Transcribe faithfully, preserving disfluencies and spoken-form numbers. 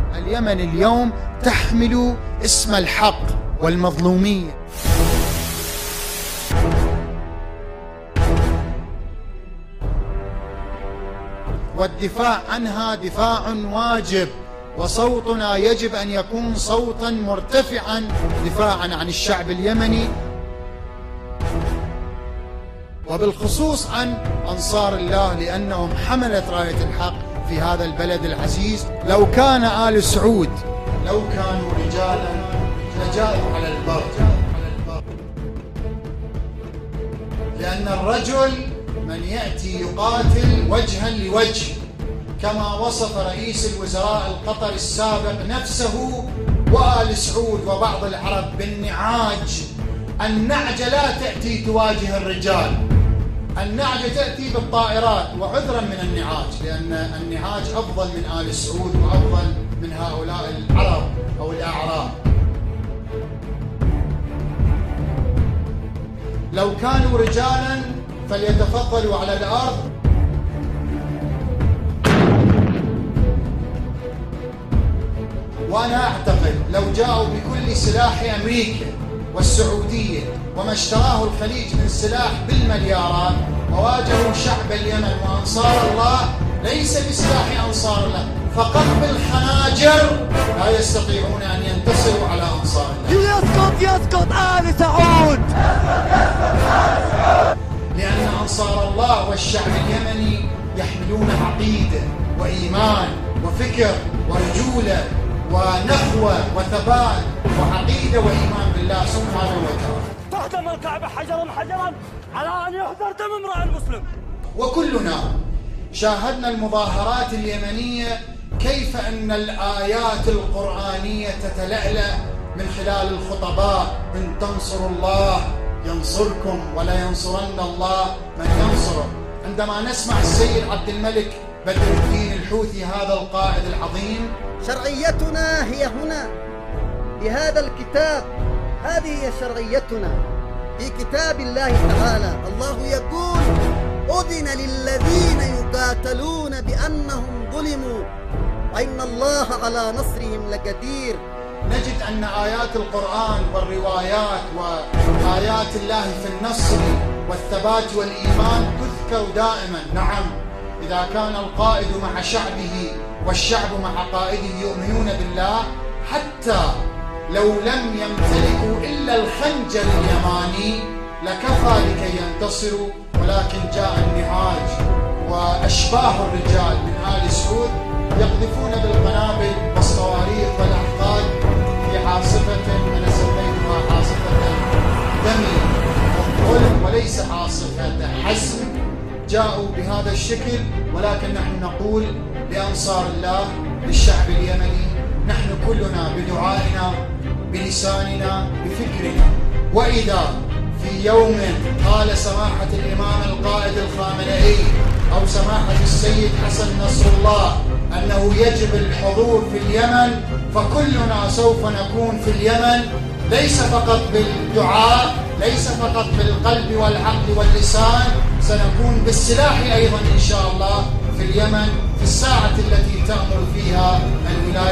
اليمن اليوم تحمل اسم الحق والمظلومية، والدفاع عنها دفاع واجب، وصوتنا يجب أن يكون صوتا مرتفعا دفاعا عن الشعب اليمني، وبالخصوص عن أنصار الله، لأنهم حملت راية الحق في هذا البلد العزيز. لو كان آل سعود لو كانوا رجالا لجاءوا على البر، لأن الرجل من يأتي يقاتل وجها لوجه، كما وصف رئيس الوزراء القطري السابق نفسه وآل سعود وبعض العرب بالنعاج. النعجة لا تأتي تواجه الرجال، النعجة تأتي بالطائرات، وعذرا من النعاج، لأن النعاج أفضل من آل سعود وأفضل من هؤلاء العرب أو الأعراب. لو كانوا رجالا فليتفضلوا على الأرض. وأنا أعتقد لو جاءوا بكل سلاح أمريكا والسعودية وما اشتراه الخليج من سلاح بالمليارات وواجهوا شعب اليمن وأنصار الله، ليس بسلاح أنصار الله فقط بالخناجر، لا يستطيعون أن ينتصروا على أنصار الله. يسقط يسقط آل سعود، لأن أنصار الله والشعب اليمني يحملون عقيدة وإيمان وفكر ورجولة ونخوة وثبات وعقيدة وإيمان بالله سبحانه وتعالى. تهدم الكعبة حجرا حجرا على أن يهدر دم امرأ المسلم. وكلنا شاهدنا المظاهرات اليمنية، كيف أن الآيات القرآنية تتلألأ من خلال الخطباء: إن تنصروا الله ينصركم ولا ينصرن الله من ينصره. عندما نسمع السيد عبد الملك بدر الدين الحوثي هذا القائد العظيم: شرعيتنا هي هنا بهذا الكتاب، هذه هي شرعيتنا في كتاب الله تعالى. الله يقول: أذن للذين يقاتلون بأنهم ظلموا وإن الله على نصرهم لقدير. نجد أن آيات القرآن والروايات وآيات الله في النصر والثبات والإيمان تذكر دائما. نعم، إذا كان القائد مع شعبه والشعب مع قائده يؤمنون بالله، حتى لو لم يمتلكوا إلا الخنجر اليماني لكفى لكي ينتصروا، ولكن جاء النعاج وأشباه الرجال من آل سعود يقذفون بالقنابل والصواريخ والأحقاد في عاصفة أنا سميتها عاصفة دم والظلم وليس عاصفة حزم. جاءوا بهذا الشكل، ولكن نحن نقول لأنصار الله للشعب اليمني: نحن كلنا بدعائنا بلساننا بفكرنا. وإذا في يوم قال سماحة الإمام القائد الخامنئي أو سماحة السيد حسن نصر الله أنه يجب الحضور في اليمن، فكلنا سوف نكون في اليمن، ليس فقط بالدعاء، ليس فقط بالقلب والعقل واللسان، سنكون بالسلاح أيضا إن شاء الله في اليمن في الساعة التي تأمر فيها الولاية